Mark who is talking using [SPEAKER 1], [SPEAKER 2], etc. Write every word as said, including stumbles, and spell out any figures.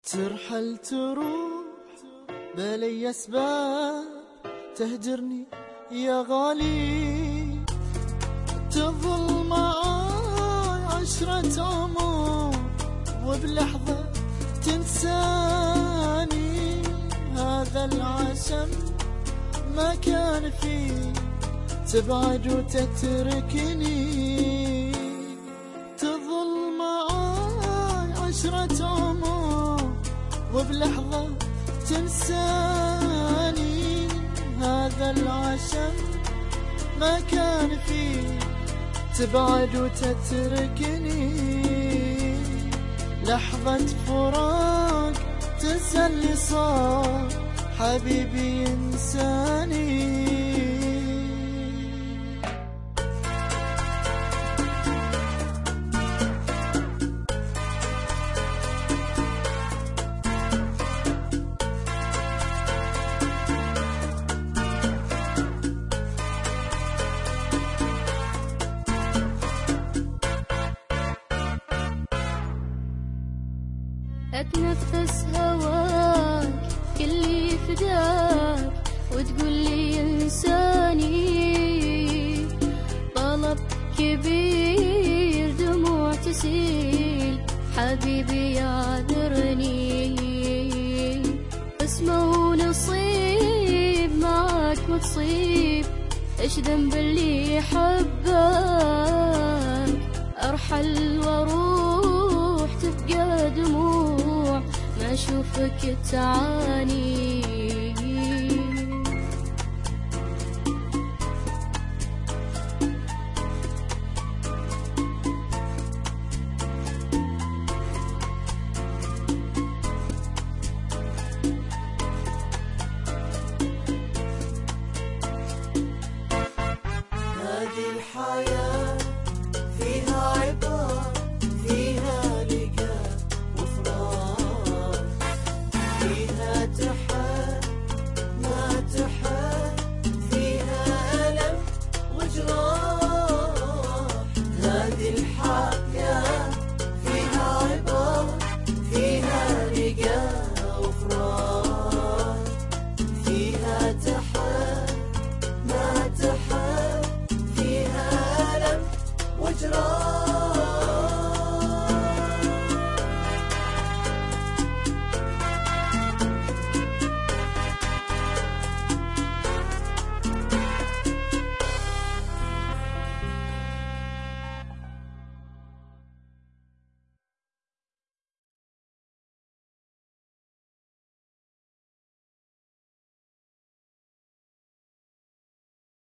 [SPEAKER 1] ترحل تروح بلي أسباب تهجرني يا غالي، تظل معاي عشرة عمر وبلحظة تنساني. هذا العشم ما كان فيه تبعد وتتركني، تظل معاي عشرة عمر وبلحظة تنساني. هذا العشم ما كان فيه تبعد وتتركني، لحظة فراق تنسى اللي صار حبيبي ينساني.
[SPEAKER 2] أتنفس هواك كلي فداك وتقول لي إنساني، طلب كبير دموع تسيل حبيبي يعذرني، اسمه ونصيب معاك متصيب، إيش ذنب اللي حبك، أرحل واروح تبقى دموع ما أشوفك تعاني.